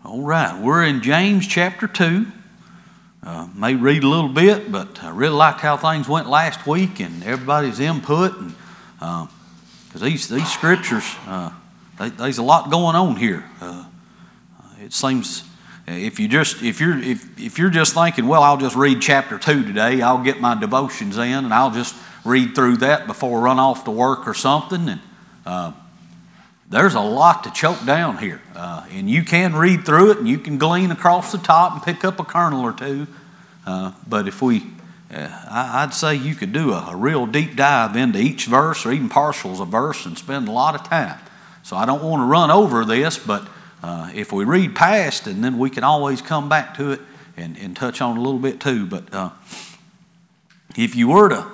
All right, we're in James chapter 2. May read a little bit, but I really like how things went last week and everybody's input. And because these scriptures, there's a lot going on here. It seems if you're just thinking, well, I'll just read chapter 2 today, I'll get my devotions in, and I'll just read through that before I run off to work or something. And there's a lot to choke down here, and you can read through it, and you can glean across the top and pick up a kernel or two. But if I'd say you could do a real deep dive into each verse or even partials of verse and spend a lot of time. So I don't want to run over this, but if we read past, and then we can always come back to it and touch on a little bit too. But if you were to,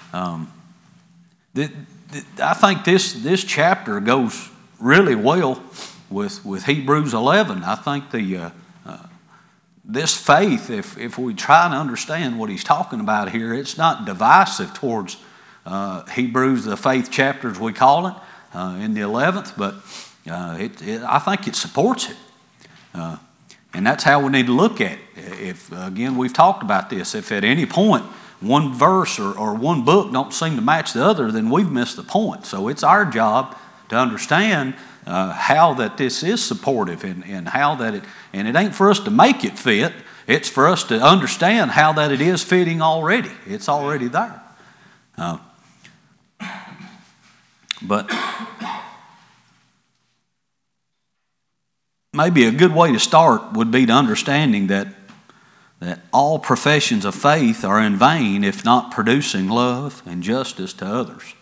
I think this chapter goes really well with Hebrews 11. I think this faith, if we try to understand what he's talking about here, it's not divisive towards Hebrews, the faith chapters we call it, in the 11th, but I think it supports it. And that's how we need to look at it. If, again, we've talked about this, if at any point one verse or one book don't seem to match the other, then we've missed the point. So it's our job to understand how that this is supportive and how that it ain't for us to make it fit, it's for us to understand how that it is fitting already. It's already there. But maybe a good way to start would be to understanding that all professions of faith are in vain if not producing love and justice to others.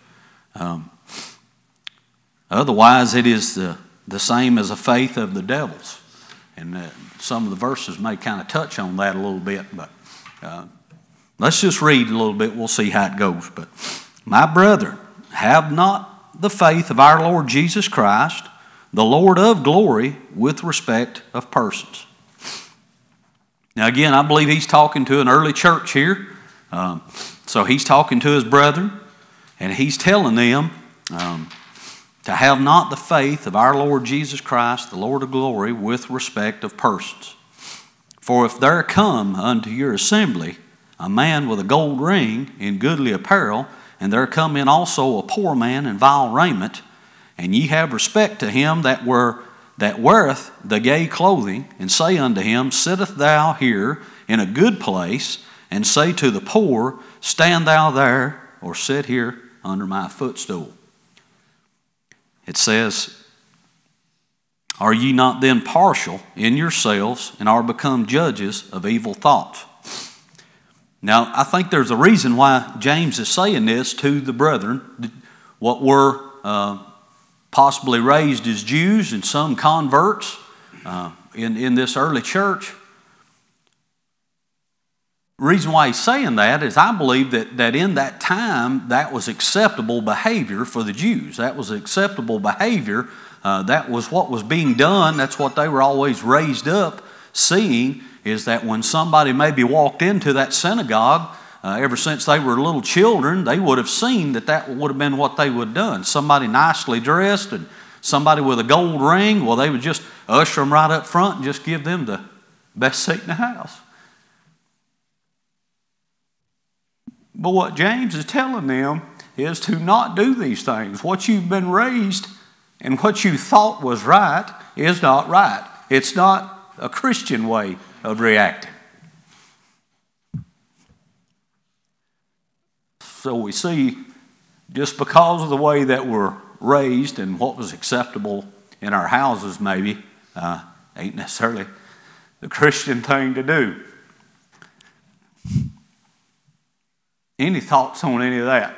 Otherwise, it is the same as a faith of the devil's. And some of the verses may kind of touch on that a little bit, but let's just read a little bit. We'll see how it goes. But, my brethren, have not the faith of our Lord Jesus Christ, the Lord of glory, with respect of persons. Now, again, I believe he's talking to an early church here. So he's talking to his brethren, and he's telling them to have not the faith of our Lord Jesus Christ, the Lord of glory, with respect of persons. For if there come unto your assembly a man with a gold ring in goodly apparel, and there come in also a poor man in vile raiment, and ye have respect to him that weareth the gay clothing, and say unto him, Sittest thou here in a good place, and say to the poor, Stand thou there, or sit here under my footstool. It says, Are ye not then partial in yourselves, and are become judges of evil thoughts? Now, I think there's a reason why James is saying this to the brethren, what were possibly raised as Jews and some converts in this early church. The reason why he's saying that is I believe that in that time that was acceptable behavior for the Jews. That was acceptable behavior. That was what was being done. That's what they were always raised up seeing, is that when somebody maybe walked into that synagogue, ever since they were little children, they would have seen that would have been what they would have done. Somebody nicely dressed and somebody with a gold ring, well, they would just usher them right up front and just give them the best seat in the house. But what James is telling them is to not do these things. What you've been raised and what you thought was right is not right. It's not a Christian way of reacting. So we see, just because of the way that we're raised and what was acceptable in our houses maybe, ain't necessarily the Christian thing to do. Any thoughts on any of that?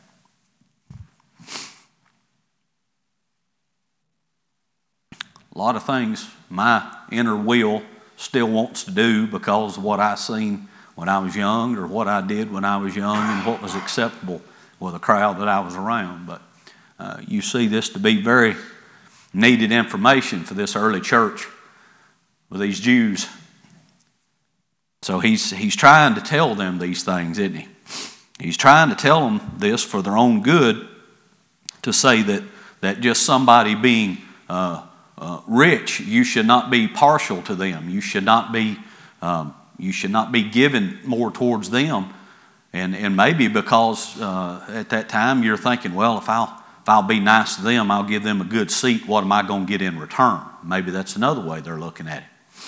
A lot of things my inner will still wants to do because of what I seen when I was young, or what I did when I was young, and what was acceptable with the crowd that I was around. But you see this to be very needed information for this early church with these Jews. So he's trying to tell them these things, isn't he? He's trying to tell them this for their own good, to say that just somebody being rich, you should not be partial to them. You should not be giving more towards them. And maybe because at that time you're thinking, well, if I'll be nice to them, I'll give them a good seat. What am I going to get in return? Maybe that's another way they're looking at it.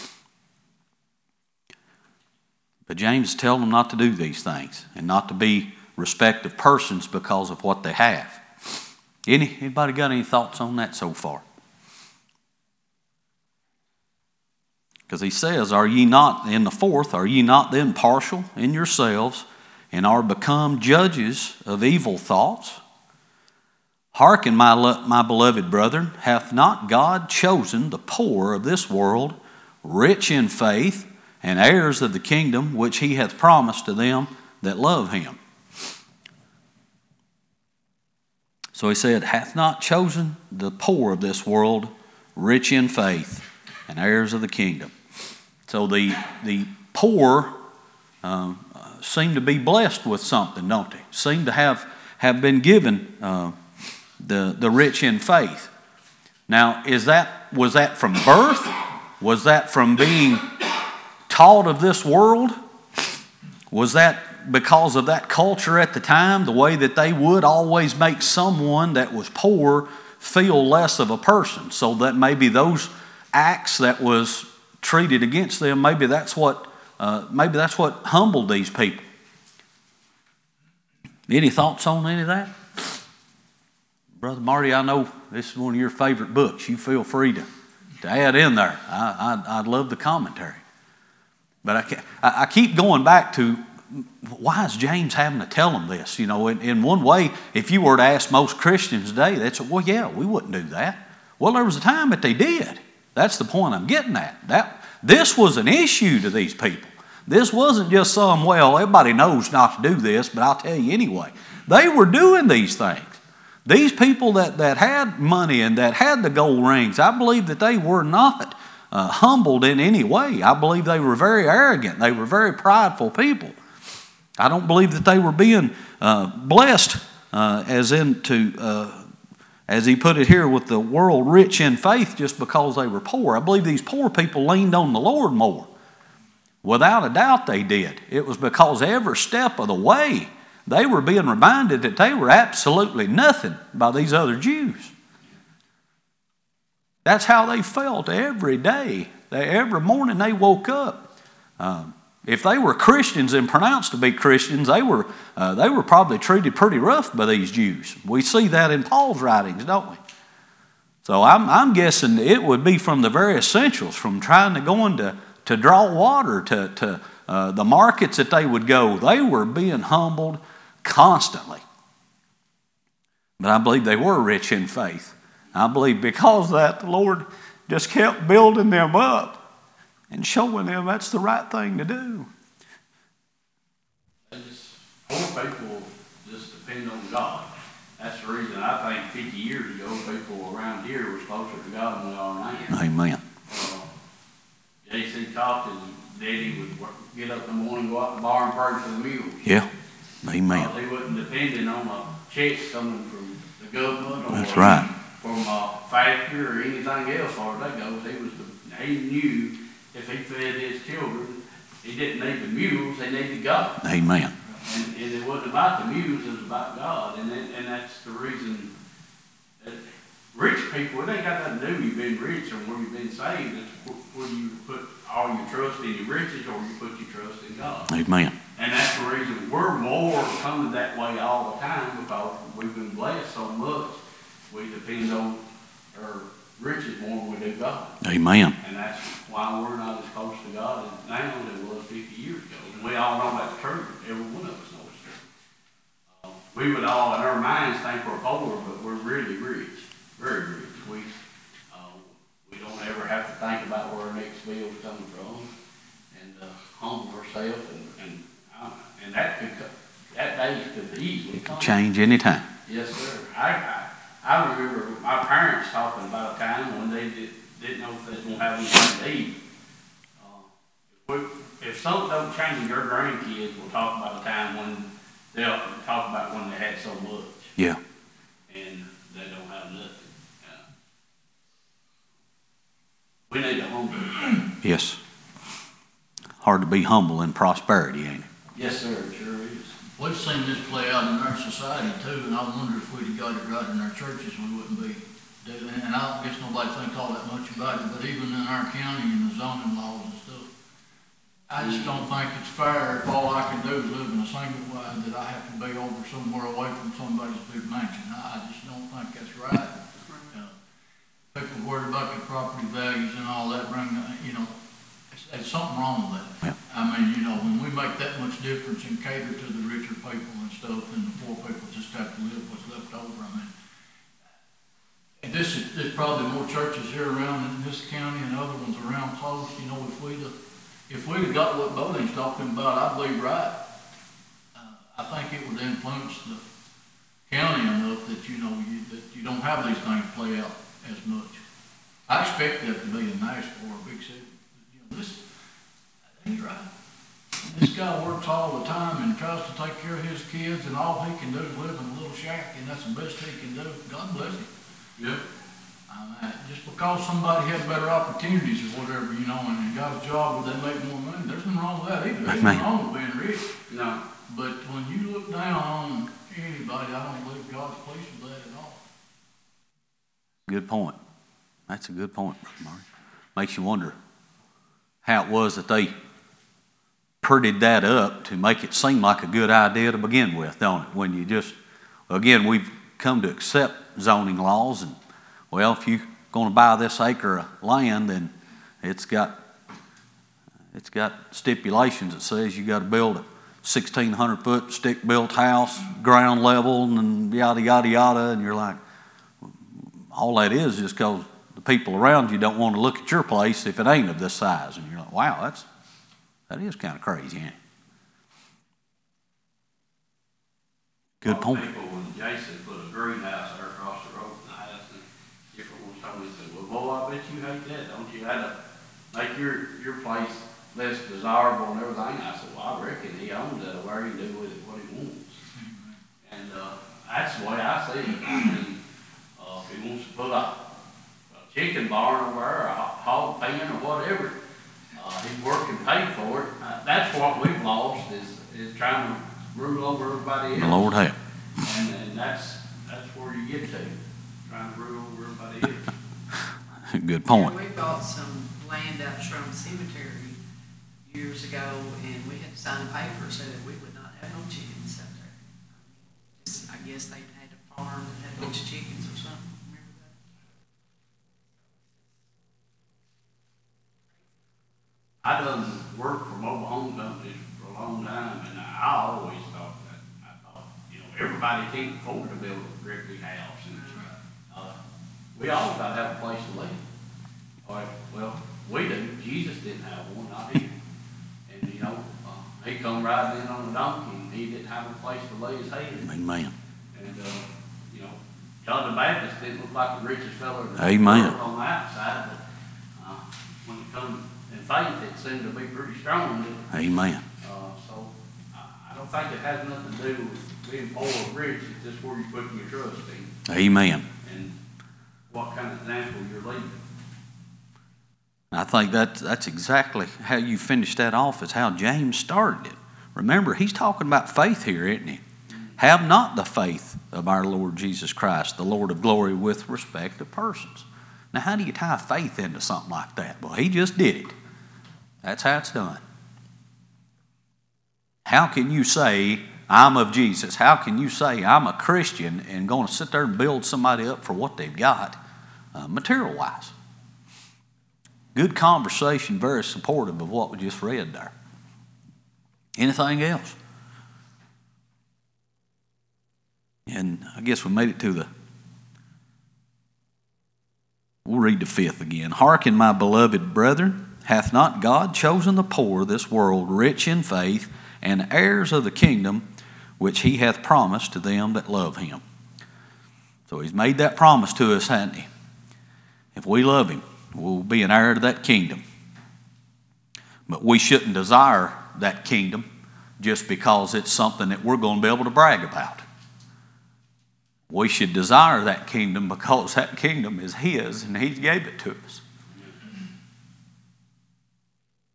But James is telling them not to do these things and not to be respective persons because of what they have. Anybody got any thoughts on that so far? Because he says, are ye not, in the fourth, are ye not then partial in yourselves, and are become judges of evil thoughts? Hearken, my beloved brethren, hath not God chosen the poor of this world, rich in faith, and heirs of the kingdom which he hath promised to them that love him? So he said, hath not chosen the poor of this world, rich in faith, and heirs of the kingdom. So the poor seem to be blessed with something, don't they? Seem to have been given the rich in faith. Now, was that from birth? Was that from being taught of this world? Was that because of that culture at the time, the way that they would always make someone that was poor feel less of a person, so that maybe those acts that was treated against them, maybe that's what humbled these people. Any thoughts on any of that? Brother Marty, I know this is one of your favorite books. You feel free to add in there. I'd love the commentary. But I keep going back to, why is James having to tell them this? You know, in one way, if you were to ask most Christians today, they'd say, well, yeah, we wouldn't do that. Well, there was a time that they did. That's the point I'm getting at. This was an issue to these people. This wasn't just well, everybody knows not to do this, but I'll tell you anyway. They were doing these things. These people that had money and that had the gold rings, I believe that they were not humbled in any way. I believe they were very arrogant. They were very prideful people. I don't believe that they were being blessed as he put it here, with the world rich in faith just because they were poor. I believe these poor people leaned on the Lord more. Without a doubt they did. It was because every step of the way they were being reminded that they were absolutely nothing by these other Jews. That's how they felt every day. Every morning they woke up. If they were Christians and pronounced to be Christians, they were probably treated pretty rough by these Jews. We see that in Paul's writings, don't we? So I'm guessing it would be from the very essentials, from trying to go into to draw water to the markets that they would go. They were being humbled constantly. But I believe they were rich in faith. I believe because of that, the Lord just kept building them up and showing them that's the right thing to do. Poor people just depend on God. That's the reason I think 50 years ago, people around here were closer to God than they are now. Amen. J.C. talked, and Daddy would get up in the morning, go out to the bar and pray for the mules. Yeah. Amen. They wasn't depending on a check coming from the government or that's right. from a factory or anything else, as far as that goes. He knew if he fed his children, he didn't need the mules, he needed God. Amen. And it wasn't about the mules, it was about God. And that's the reason that rich people, it ain't got nothing to do with you being rich or where you've been saved. It's where you put all your trust in your riches or you put your trust in God. Amen. And that's the reason we're more coming that way all the time, because we've been blessed so much. We depend on our riches more than we do God. Amen. And that's why we're not as close to God now as we was 50 years ago. And we all know that's true. Every one of us knows it's true. We would all in our minds think we're poor, but we're really rich. Very rich. We don't ever have to think about where our next bill is coming from, and humble ourselves, and that day could easily come. Change any time. Yes, sir. I remember my parents talking about a time when they didn't know if they was going to have anything to eat. If something don't change, your grandkids will talk about a time when they'll talk about when they had so much. Yeah. And they don't have nothing. We need to humble. Yes. Hard to be humble in prosperity, ain't it? Yes, sir, it sure is. We've seen this play out in our society too, and I wonder if we'd have got it right in our churches, we wouldn't be doing it. And I don't guess nobody thinks all that much about it, but even in our county and the zoning laws and stuff, I just don't think it's fair if all I can do is live in a single wide that I have to be over somewhere away from somebody's big mansion. I just don't think that's right. People worried about their property values and all that, there's something wrong with that. Yeah. I mean, when we make that much difference and cater to the richer people and stuff, and the poor people just have to live what's left over, I mean, and there's probably more churches here around in this county and other ones around close, if we'd have got what Bowling's talking about, I believe right. I think it would influence the county enough that, that you don't have these things play out as much. I expect that to be a Nashville or a big city. He's right. This guy works all the time and tries to take care of his kids, and all he can do is live in a little shack, and that's the best he can do. God bless him. Yep. Just because somebody had better opportunities or whatever, and got a job where they make more money, there's nothing wrong with that either. There's nothing wrong with being rich. No. But when you look down on anybody, I don't believe God's pleased with that at all. Good point. That's a good point, Brother Murray. Makes you wonder how it was that they prettied that up to make it seem like a good idea to begin with, don't it? When you again, we've come to accept zoning laws, and, well, if you're going to buy this acre of land, then it's got stipulations that says you got to build a 1,600-foot stick-built house, ground level, and yada, yada, yada, and you're like, all that is just because the people around you don't want to look at your place if it ain't of this size. And you're like, wow, that is kind of crazy, ain't it? Good point. People, when Jason put a greenhouse there across the road from the house, and different ones told me, said, well, boy, I bet you hate that, don't you? Had to make your place less desirable and everything. I said, well, I reckon he owns it where he can do with it what he wants. And that's the way I see it. I mean, if he wants to put a chicken barn over there, or a hog pen or whatever, he's working paid for it. That's what we've lost is trying to rule over everybody else. The Lord help. And that's where you get to, trying to rule over everybody else. Good point. We bought some land out Shrum Cemetery years ago, and we had to sign a paper so that we would not have no chickens up there. I guess they had a farm that had a bunch of chickens or something. Remember that? I done worked for mobile home companies for a long time, and I always thought that. I thought, everybody can't afford to build a brick house. And, we all got to have a place to live. All right, well, we do. Jesus didn't have one, not here. And, he come riding in on a donkey, and he didn't have a place to lay his head. Amen. And, John the Baptist didn't look like the richest fellow in the Amen. world on the outside, but when it comes in faith, it seemed to be pretty strong. Amen. So I don't think it has nothing to do with being poor or rich. It's just where you're putting your trust in Amen. and what kind of example you're leaving. I think that's exactly how you finished that off, is how James started it. Remember, he's talking about faith here, isn't he? Have not the faith of our Lord Jesus Christ, the Lord of glory, with respect to persons. Now, how do you tie faith into something like that? Well, he just did it. That's how it's done. How can you say, I'm of Jesus? How can you say, I'm a Christian, and going to sit there and build somebody up for what they've got, material-wise? Good conversation, very supportive of what we just read there. Anything else? And I guess we made it to we'll read the 5th again. Hearken, my beloved brethren, hath not God chosen the poor of this world rich in faith and heirs of the kingdom which he hath promised to them that love him? So he's made that promise to us, hasn't he? If we love him, we'll be an heir to that kingdom. But we shouldn't desire that kingdom just because it's something that we're going to be able to brag about. We should desire that kingdom because that kingdom is his and he gave it to us.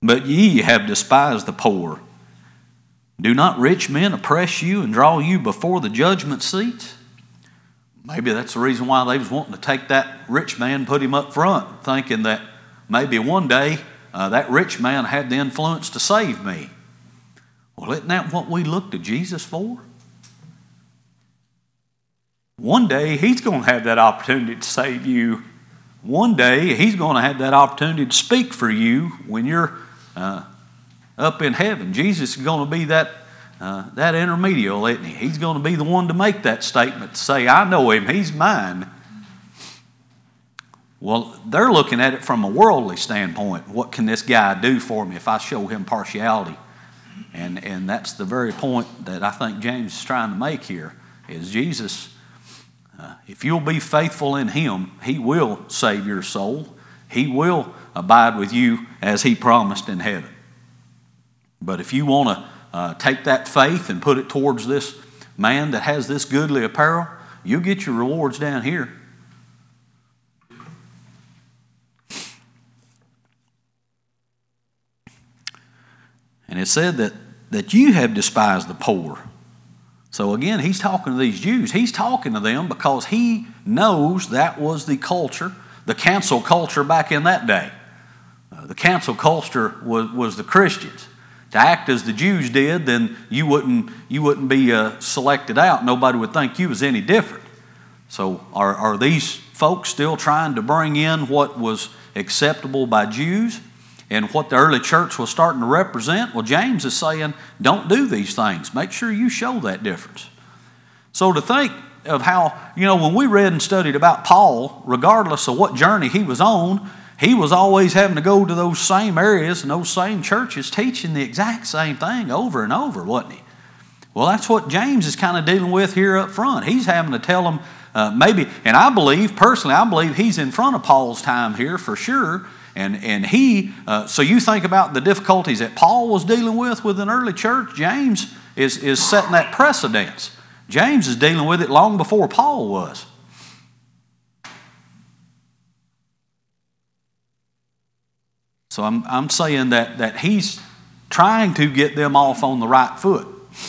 but ye have despised the poor. Do not rich men oppress you and draw you before the judgment seats? Maybe that's the reason why they was wanting to take that rich man, put him up front, thinking that maybe one day that rich man had the influence to save me. Well, isn't that what we look to Jesus for? One day he's going to have that opportunity to save you. One day he's going to have that opportunity to speak for you when you're up in heaven. Jesus is going to be that intermediate, isn't he? He's going to be the one to make that statement, to say, I know him, he's mine. Well, they're looking at it from a worldly standpoint. What can this guy do for me if I show him partiality? And that's the very point that I think James is trying to make here, is Jesus, if you'll be faithful in him, he will save your soul. He will abide with you as he promised in heaven. But if you want to take that faith and put it towards this man that has this goodly apparel, you'll get your rewards down here. And it said that you have despised the poor. So again, he's talking to these Jews. He's talking to them because he knows that was the culture, the cancel culture back in that day. The cancel culture was the Christians. To act as the Jews did, then you wouldn't be selected out. Nobody would think you was any different. So are these folks still trying to bring in what was acceptable by Jews and what the early church was starting to represent? Well, James is saying, don't do these things. Make sure you show that difference. So to think of how, when we read and studied about Paul, regardless of what journey he was on, he was always having to go to those same areas and those same churches teaching the exact same thing over and over, wasn't he? Well, that's what James is kind of dealing with here up front. He's having to tell them and I believe he's in front of Paul's time here for sure. And so you think about the difficulties that Paul was dealing with an early church. James is setting that precedence. James is dealing with it long before Paul was. So I'm saying that he's trying to get them off on the right foot.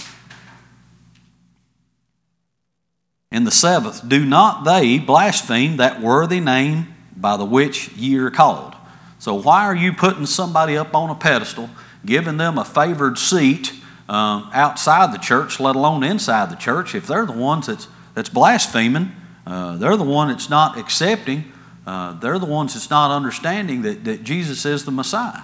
In the 7th, do not they blaspheme that worthy name by the which ye are called? So why are you putting somebody up on a pedestal, giving them a favored seat outside the church, let alone inside the church, if they're the ones that's blaspheming, they're the one that's not accepting, they're the ones that's not understanding that Jesus is the Messiah.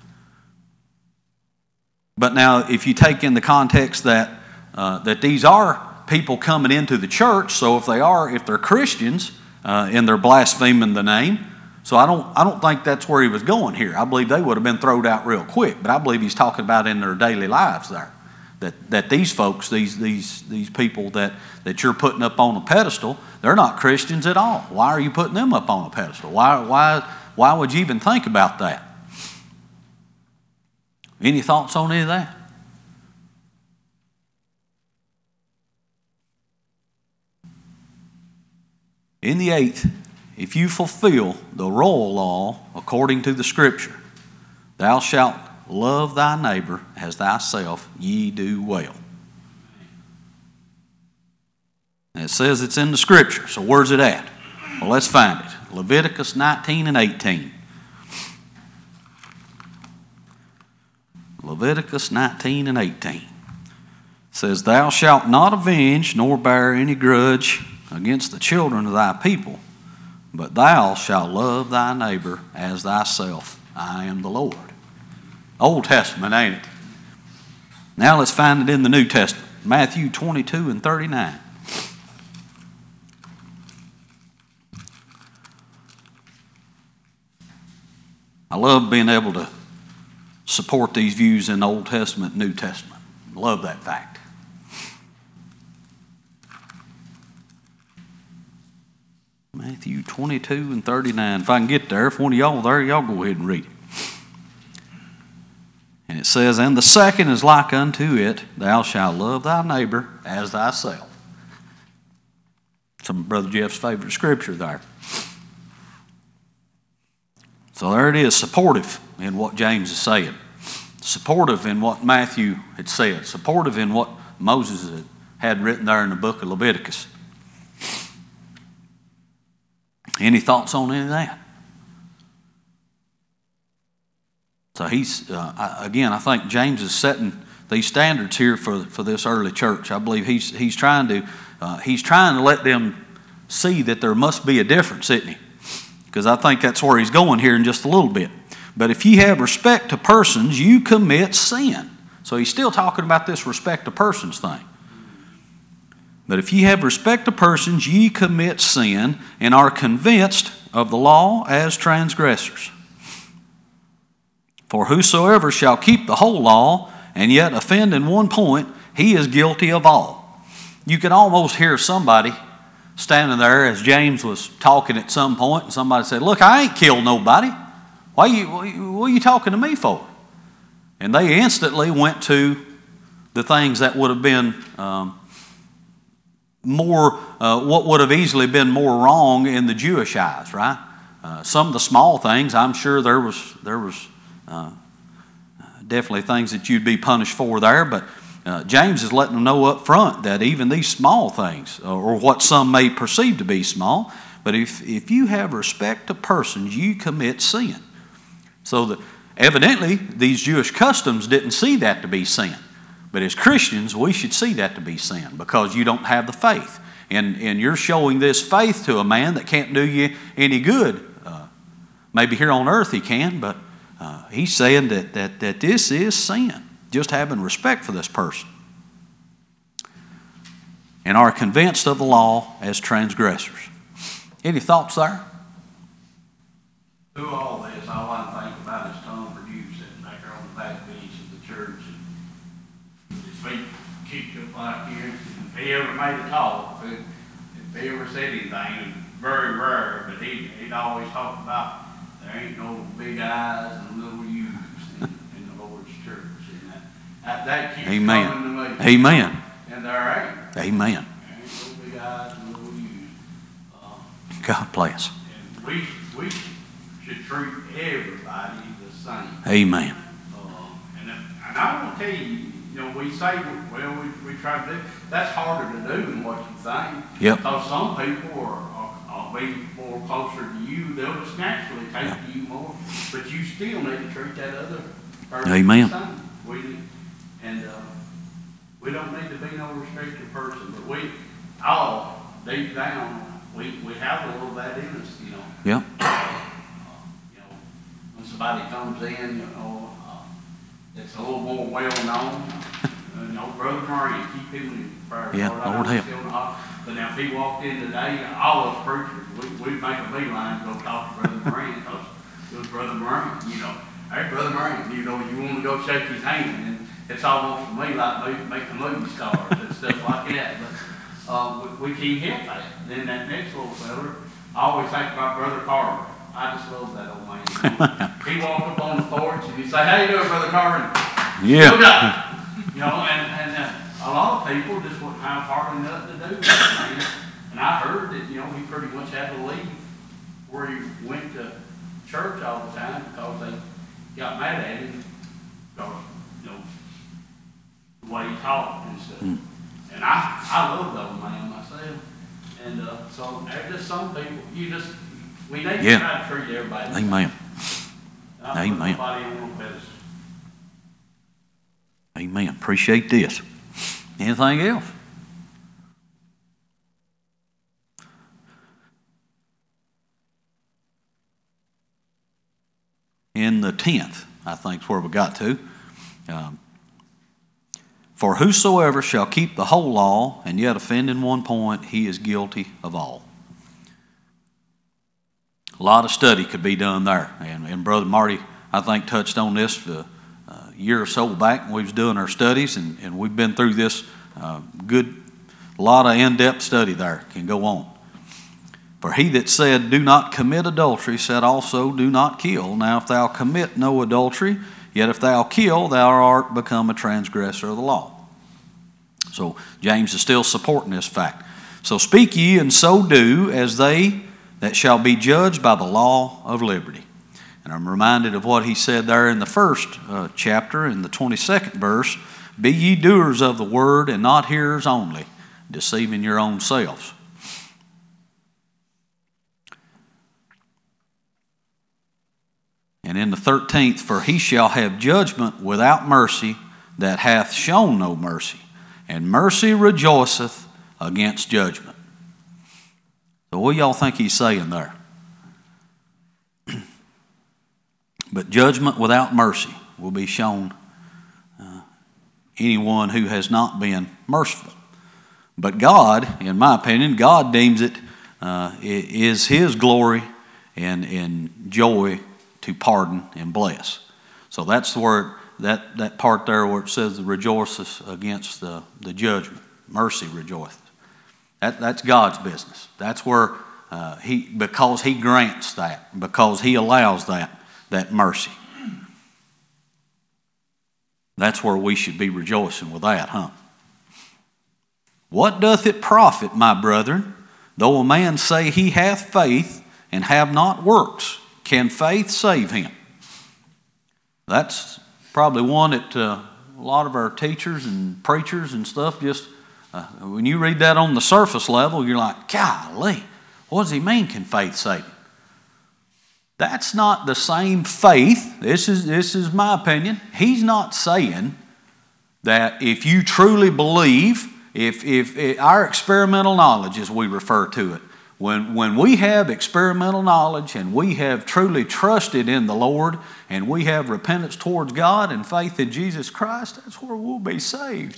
But now, if you take in the context that these are people coming into the church, so if they're Christians and they're blaspheming the name, so I don't think that's where he was going here. I believe they would have been thrown out real quick, but I believe he's talking about in their daily lives there. That these folks, these people that you're putting up on a pedestal, they're not Christians at all. Why are you putting them up on a pedestal? Why would you even think about that? Any thoughts on any of that? In the 8th, if you fulfill the royal law according to the Scripture, thou shalt love thy neighbor as thyself, ye do well. And it says it's in the Scripture, so where's it at? Well, let's find it. Leviticus 19 and 18. Leviticus 19 and 18. It says, thou shalt not avenge nor bear any grudge against the children of thy people, but thou shalt love thy neighbor as thyself. I am the Lord. Old Testament, ain't it? Now let's find it in the New Testament. Matthew 22 and 39. I love being able to support these views in the Old Testament and New Testament. Love that fact. Matthew 22 and 39. If I can get there, if one of y'all there, y'all go ahead and read it. And it says, and the second is like unto it, thou shalt love thy neighbor as thyself. Some of Brother Jeff's favorite scripture there. So there it is, supportive in what James is saying, supportive in what Matthew had said, supportive in what Moses had written there in the book of Leviticus. Any thoughts on any of that? So I think James is setting these standards here for this early church. I believe he's trying to let them see that there must be a difference, isn't he? Because I think that's where he's going here in just a little bit. But if ye have respect to persons, you commit sin. So he's still talking about this respect to persons thing. But if ye have respect to persons, ye commit sin, and are convinced of the law as transgressors. For whosoever shall keep the whole law, and yet offend in one point, he is guilty of all. You can almost hear somebody standing there as James was talking at some point, and somebody said, "Look, I ain't killed nobody. What are you talking to me for?" And they instantly went to the things that would have been what would have easily been more wrong in the Jewish eyes, right? Some of the small things, I'm sure there was definitely things that you'd be punished for there, but James is letting them know up front that even these small things, or what some may perceive to be small, but if you have respect to persons, you commit sin. So that evidently these Jewish customs didn't see that to be sin. But as Christians, we should see that to be sin because you don't have the faith. And you're showing this faith to a man that can't do you any good. Maybe here on earth he can, but he's saying that this is sin, just having respect for this person. And are convinced of the law as transgressors. Any thoughts there? Through all this, all I think about is Tom Perdue sitting back there on the back bench of the church and his feet kicked up like here. If he ever made a talk, if he ever said anything, it was very rare, but he'd always talk about there ain't no big eyes and little U's in the Lord's church. And that keeps Amen. coming to me. Amen. And there ain't. Amen. There ain't no big eyes and little U's. God bless. And we should treat everybody the same. Amen. And I want to tell you, we say, well, we try to do, that's harder to do than what you think. Yep. Because some people are be more closer to you, they'll just naturally take to you more, but you still need to treat that other person Amen. the same. We don't need to be no restricted person, but we all, deep down, we have a little of that in us, Yep. When somebody comes in, it's a little more well known. Brother Murray, keep him in prayer. Yeah, Lord help. But now if he walked in today, all us preachers, we'd make a beeline to go talk to Brother Murray because it was Brother Murray. Hey, Brother Murray, you want to go shake his hand, and it's almost for me like making movie stars and stuff like that. But we can't help that. Then that next little fella, I always think about Brother Carver. I just love that old man. He walked up on the porch and he'd say, "How you doing, Brother Carver?" Yeah. Still got it. And a lot of people just wouldn't have hardly nothing to do with that. And I heard that, he pretty much had to leave where he went to church all the time because they got mad at him because, the way he talked and stuff. And I love that old man myself. And so there's just some people, we need to try to treat everybody. Amen. Amen. Nobody on no pedestal. Amen. Appreciate this. Anything else? In the 10th, I think is where we got to. For whosoever shall keep the whole law and yet offend in one point, he is guilty of all. A lot of study could be done there. And Brother Marty, I think, touched on this a year or so back when we was doing our studies, and we've been through this a lot of in-depth study there. Can go on. For he that said, "Do not commit adultery," said also, "Do not kill. Now if thou commit no adultery, yet if thou kill, thou art become a transgressor of the law." So James is still supporting this fact. So speak ye and so do as they that shall be judged by the law of liberty. And I'm reminded of what he said there in the first chapter, in the 22nd verse, "Be ye doers of the word, and not hearers only, deceiving your own selves." And in the 13th, "For he shall have judgment without mercy that hath shown no mercy, and mercy rejoiceth against judgment." So what do y'all think he's saying there? But judgment without mercy will be shown anyone who has not been merciful. But God, in my opinion, God deems it is His glory and joy to pardon and bless. So that's where that part there where it says rejoices against the judgment. Mercy rejoiceth. That's God's business. That's where because He grants that, because He allows that mercy. That's where we should be rejoicing with that, huh? "What doth it profit, my brethren, though a man say he hath faith and have not works? Can faith save him?" That's probably one that a lot of our teachers and preachers and stuff just, when you read that on the surface level, you're like, golly, what does he mean, can faith save him? That's not the same faith. This is my opinion. He's not saying that if you truly believe, if our experimental knowledge, as we refer to it, when we have experimental knowledge and we have truly trusted in the Lord and we have repentance towards God and faith in Jesus Christ, that's where we'll be saved.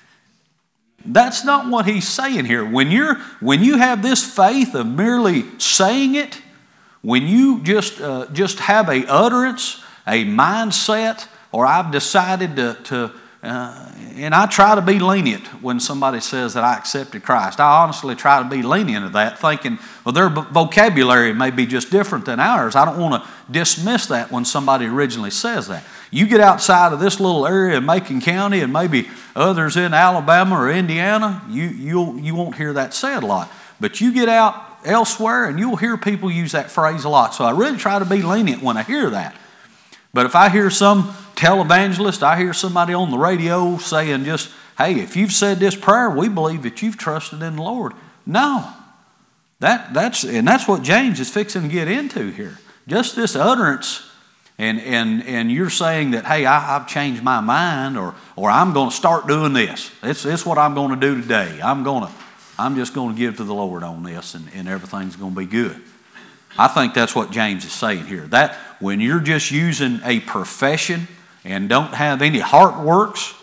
That's not what he's saying here. When you have this faith of merely saying it, when you just have a utterance, a mindset, or I've decided to and I try to be lenient when somebody says that I accepted Christ. I honestly try to be lenient of that, thinking, well, their vocabulary may be just different than ours. I don't want to dismiss that when somebody originally says that. You get outside of this little area in Macon County and maybe others in Alabama or Indiana, you won't hear that said a lot. But you get out elsewhere and you'll hear people use that phrase a lot. So I really try to be lenient when I hear that. But if I hear some televangelist, I hear somebody on the radio saying just, hey, if you've said this prayer, we believe that you've trusted in the Lord. No. That's what James is fixing to get into here. Just this utterance, and you're saying that, hey, I've changed my mind, or I'm going to start doing this. It's what I'm going to do today. I'm just going to give to the Lord on this, and everything's going to be good. I think that's what James is saying here. That when you're just using a profession and don't have any heart works,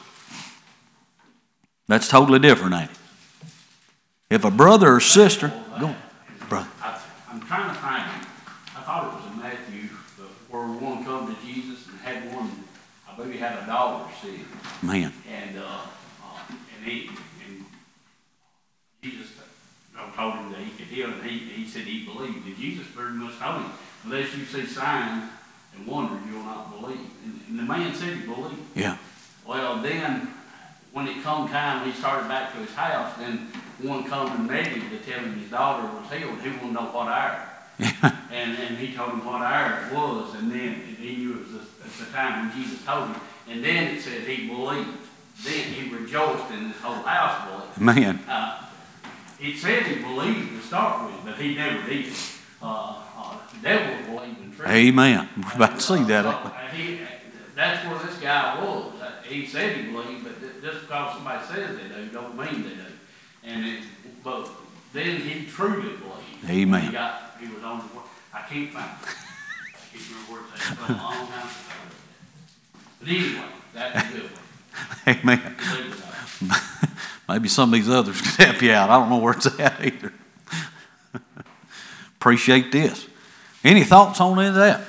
that's totally different, ain't it? If a brother or sister, go, brother. I'm trying to find it. I thought it was in Matthew where one come to Jesus and had one, I believe he had a daughter sick. Man. And Jesus told him that he could heal, and he said he believed. And Jesus pretty much told him, unless you see signs and wonders, you'll not believe. And the man said he believed. Yeah. Well, then when it come time, he started back to his house, then one come and met him to tell him his daughter was healed. He wanted to know what hour. and he told him what hour it was, and then he knew it was the time when Jesus told him. And then it said he believed. Then he rejoiced, and his whole house believed. Man. It said he believed to start with, but he never did. The devil believed in truth. Amen. We're about to see that. That's where this guy was. He said he believed, but just because somebody says they do, don't mean they do. But then he truly believed. Amen. He was on the word. I can't find it. I can't remember where it's at. It's been a long time since I read that. But anyway, that's a good one. Amen. Maybe some of these others could help you out. I don't know where it's at either. Appreciate this. Any thoughts on any of that?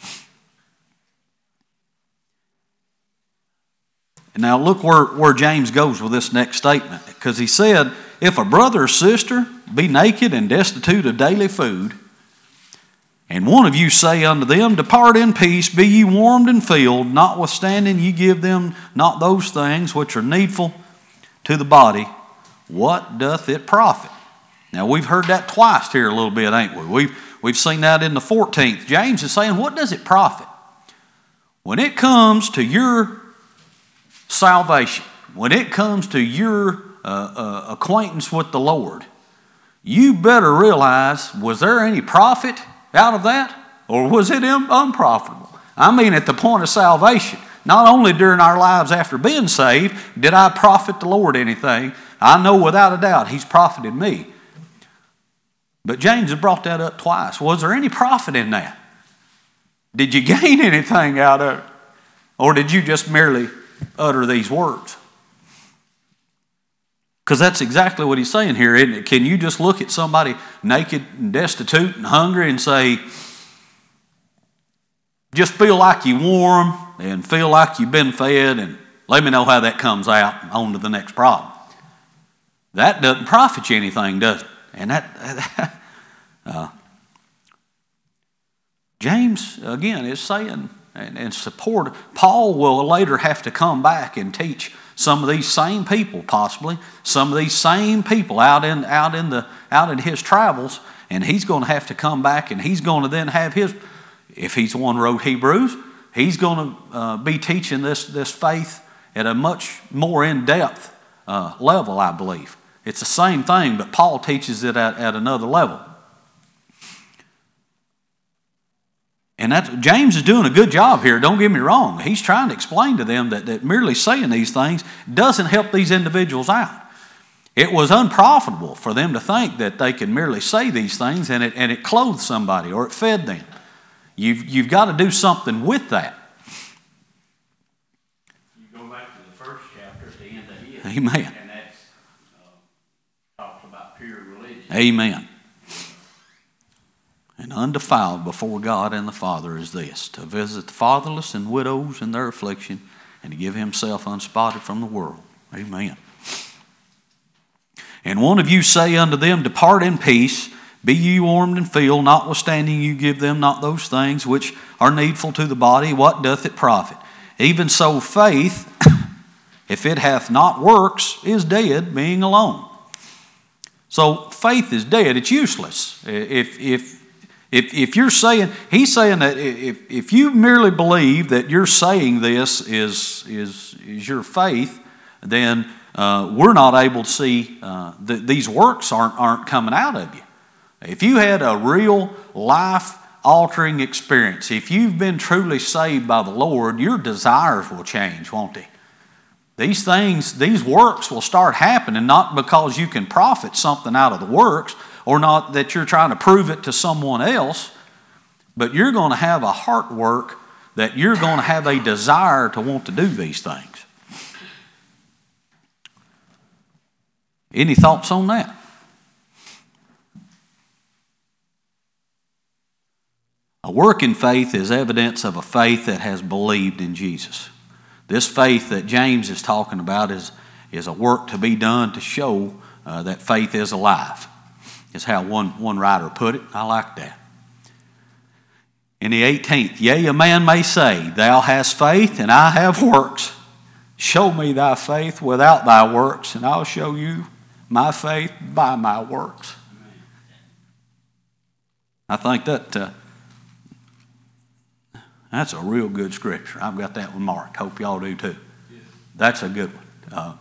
And now look where James goes with this next statement. Because he said, if a brother or sister be naked and destitute of daily food, and one of you say unto them, depart in peace, be ye warmed and filled, notwithstanding ye give them not those things which are needful to the body, what doth it profit? Now we've heard that twice here a little bit, ain't we? We've seen that in the 14th. James is saying, what does it profit? When it comes to your salvation, when it comes to your acquaintance with the Lord, you better realize, was there any profit out of that? Or was it unprofitable? I mean, at the point of salvation. Not only during our lives after being saved did I profit the Lord anything. I know without a doubt He's profited me. But James has brought that up twice. Was there any profit in that? Did you gain anything out of it? Or did you just merely utter these words? Because that's exactly what he's saying here, isn't it? Can you just look at somebody naked and destitute and hungry and say, just feel like you're warm and feel like you've been fed, and let me know how that comes out, on to the next problem? That doesn't profit you anything, does it? And James, again, is saying and support. Paul will later have to come back and teach some of these same people, possibly some of these same people out in his travels, and he's going to have to come back, and he's going to then have his, if he's the one who wrote Hebrews, he's going to be teaching this faith at a much more in-depth level, I believe. It's the same thing, but Paul teaches it at another level. And James is doing a good job here, don't get me wrong. He's trying to explain to them that merely saying these things doesn't help these individuals out. It was unprofitable for them to think that they could merely say these things and it clothed somebody or it fed them. You've got to do something with that. You go back to the first chapter at the end of it. Amen. And that's talks about pure religion. Amen. And undefiled before God and the Father is this, to visit the fatherless and widows in their affliction, and to give himself unspotted from the world. Amen. And one of you say unto them, depart in peace, be ye warmed and filled, notwithstanding you give them not those things which are needful to the body, what doth it profit? Even so faith, if it hath not works, is dead, being alone. So faith is dead, it's useless. If you're saying, he's saying that if you merely believe that you're saying this is your faith, then we're not able to see these works aren't coming out of you. If you had a real life-altering experience, if you've been truly saved by the Lord, your desires will change, won't they? These things, these works will start happening, not because you can profit something out of the works, or not that you're trying to prove it to someone else, but you're going to have a heart work that you're going to have a desire to want to do these things. Any thoughts on that? A working faith is evidence of a faith that has believed in Jesus. This faith that James is talking about is a work to be done to show that faith is alive. Is how one writer put it. I like that. In the 18th, yea, a man may say, thou hast faith and I have works. Show me thy faith without thy works, and I'll show you my faith by my works. I think that's a real good scripture. I've got that one marked. Hope y'all do too. That's a good one.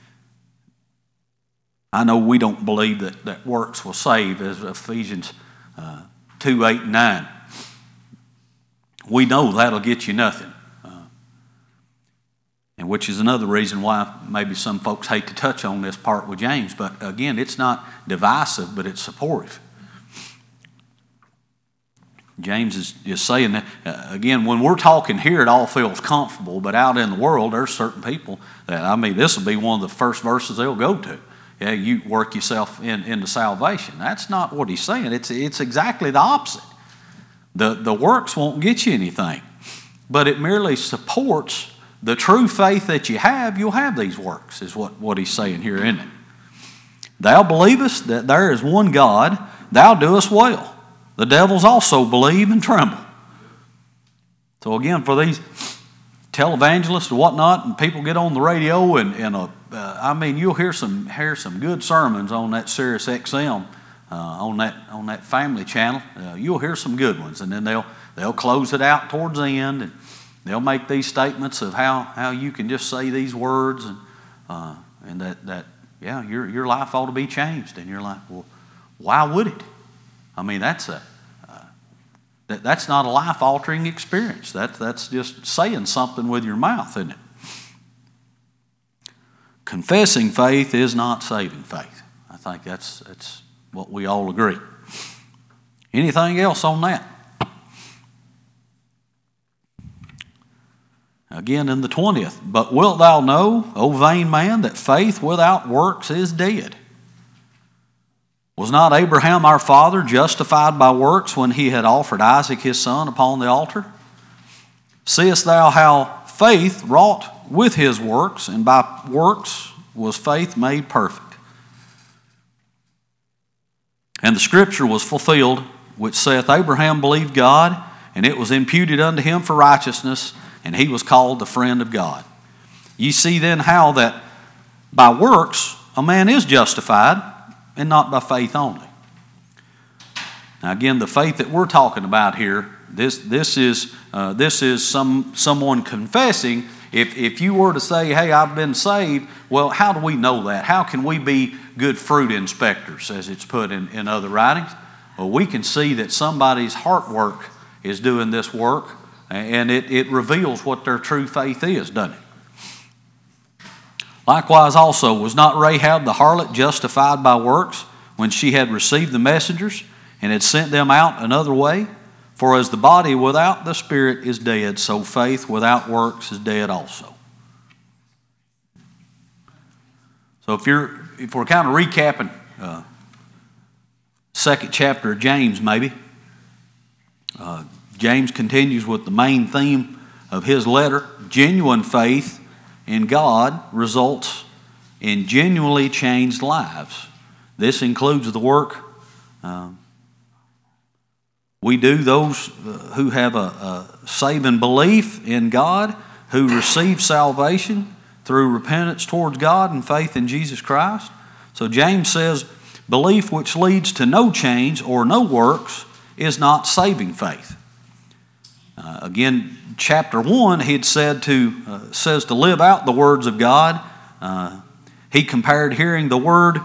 I know we don't believe that works will save, as Ephesians 2, 8, and 9. We know that'll get you nothing. And which is another reason why maybe some folks hate to touch on this part with James. But again, it's not divisive, but it's supportive. James is saying that, again, when we're talking here, it all feels comfortable. But out in the world, there's certain people that, this will be one of the first verses they'll go to. Yeah, you work yourself into salvation. That's not what he's saying. It's exactly the opposite. The works won't get you anything, but it merely supports the true faith that you have. You'll have these works, is what he's saying here, isn't it? Thou believest that there is one God, thou doest well. The devils also believe and tremble. So again, for these televangelists and whatnot, and people get on the radio and you'll hear some good sermons on that Sirius XM on that family channel. You'll hear some good ones, and then they'll close it out towards the end, and they'll make these statements of how you can just say these words, and that your life ought to be changed. And you're like, well, why would it? I mean, that's not a life-altering experience. That's just saying something with your mouth, isn't it? Confessing faith is not saving faith. I think that's what we all agree. Anything else on that? Again in the 20th, but wilt thou know, O vain man, that faith without works is dead? Was not Abraham our father justified by works when he had offered Isaac his son upon the altar? Seest thou how faith wrought with his works, and by works was faith made perfect? And the scripture was fulfilled, which saith, Abraham believed God, and it was imputed unto him for righteousness, and he was called the friend of God. Ye see then how that by works a man is justified, and not by faith only. Now again, the faith that we're talking about here, this is someone confessing. If you were to say, hey, I've been saved, well, how do we know that? How can we be good fruit inspectors, as it's put in other writings? Well, we can see that somebody's heart work is doing this work, and it reveals what their true faith is, doesn't it? Likewise also, was not Rahab the harlot justified by works when she had received the messengers and had sent them out another way? For as the body without the spirit is dead, so faith without works is dead also. So if we're kind of recapping second chapter of James maybe, James continues with the main theme of his letter. Genuine faith in God results in genuinely changed lives. This includes the work we do, those who have a saving belief in God, who receive salvation through repentance towards God and faith in Jesus Christ. So James says, belief which leads to no change or no works is not saving faith. Again, chapter 1, he had says to live out the words of God. He compared hearing the word,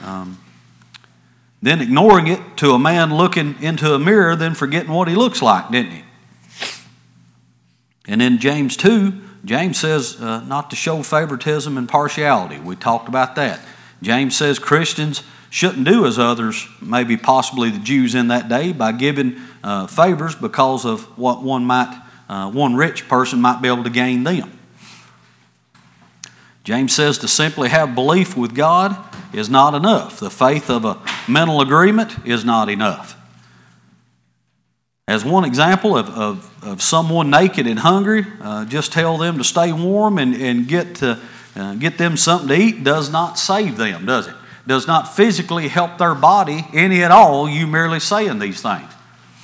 then ignoring it, to a man looking into a mirror, then forgetting what he looks like, didn't he? And in James 2, James says not to show favoritism and partiality. We talked about that. James says Christians shouldn't do as others, maybe possibly the Jews in that day, by giving favors because of what one rich person might be able to gain them. James says to simply have belief with God is not enough. The faith of a mental agreement is not enough. As one example of someone naked and hungry, just tell them to stay warm and get them something to eat does not save them, does it? Does not physically help their body any at all, you merely saying these things.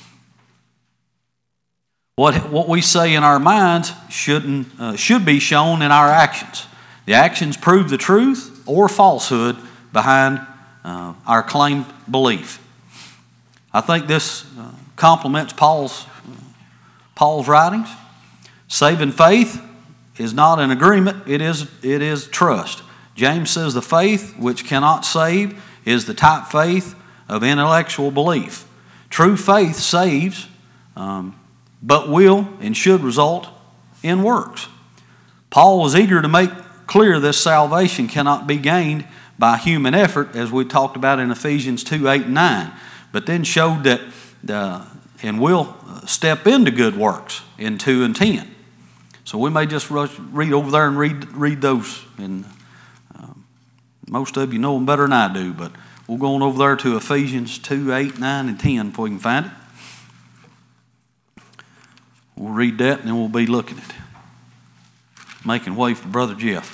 What we say in our minds should be shown in our actions. The actions prove the truth or falsehood behind our claimed belief. I think this complements Paul's writings. Saving faith is not an agreement, it is trust. James says the faith which cannot save is the type faith of intellectual belief. True faith saves, but will and should result in works. Paul was eager to make clear this salvation cannot be gained by human effort, as we talked about in Ephesians 2, 8, and 9, but then showed that and will step into good works in 2 and 10. So we may just read over there and read those, and most of you know them better than I do, but we'll go on over there to Ephesians 2, 8, 9, and 10 if we can find it. We'll read that and then we'll be looking at it. Making way for Brother Jeff.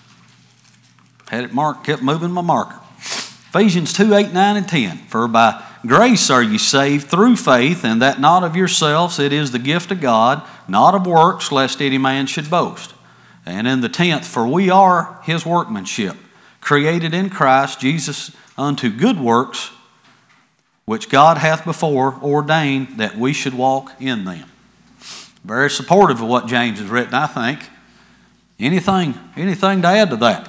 Had it marked, kept moving my marker. Ephesians 2, 8, 9, and 10. For by grace are ye saved through faith, and that not of yourselves, it is the gift of God, not of works, lest any man should boast. And in the 10th, for we are his workmanship, created in Christ Jesus unto good works, which God hath before ordained that we should walk in them. Very supportive of what James has written, I think. Anything to add to that?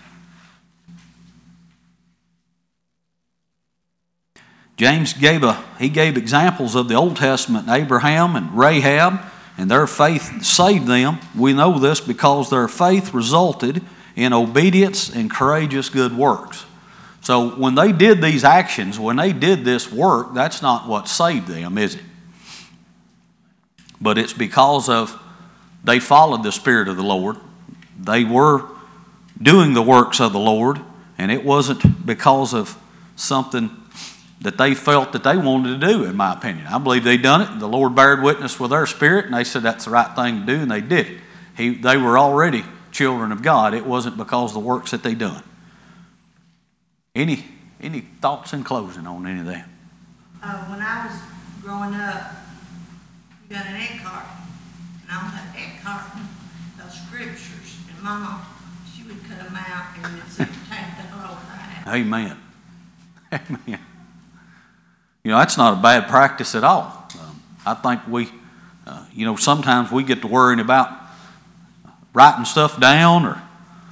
James gave examples of the Old Testament, Abraham and Rahab, and their faith saved them. We know this because their faith resulted in obedience and courageous good works. So when they did these actions, when they did this work, that's not what saved them, is it? But it's because of they followed the Spirit of the Lord. They were doing the works of the Lord, and it wasn't because of something that they felt that they wanted to do, in my opinion. I believe they done it. The Lord bared witness with their spirit, and they said that's the right thing to do, and they did it. They were already children of God. It wasn't because of the works that they done. Any thoughts in closing on any of that? When I was growing up, you got an egg carton, and on that egg carton, those scriptures, and Mama, she would cut them out and would say, take the whole thing. Amen. Amen. You know, that's not a bad practice at all. I think sometimes we get to worrying about writing stuff down or,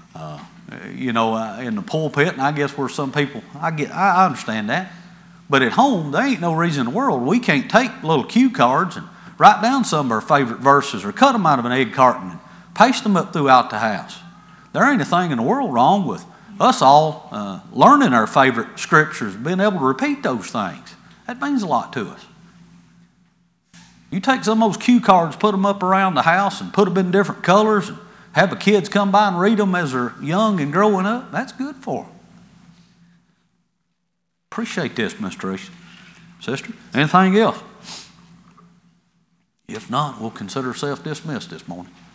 in the pulpit, and I guess where some people, I understand that. But at home, there ain't no reason in the world we can't take little cue cards and write down some of our favorite verses or cut them out of an egg carton and paste them up throughout the house. There ain't a thing in the world wrong with us all learning our favorite scriptures, being able to repeat those things. That means a lot to us. You take some of those cue cards, put them up around the house and put them in different colors and have the kids come by and read them as they're young and growing up. That's good for them. Appreciate this, Miss Teresa. Sister, anything else? If not, we'll consider ourselves dismissed this morning.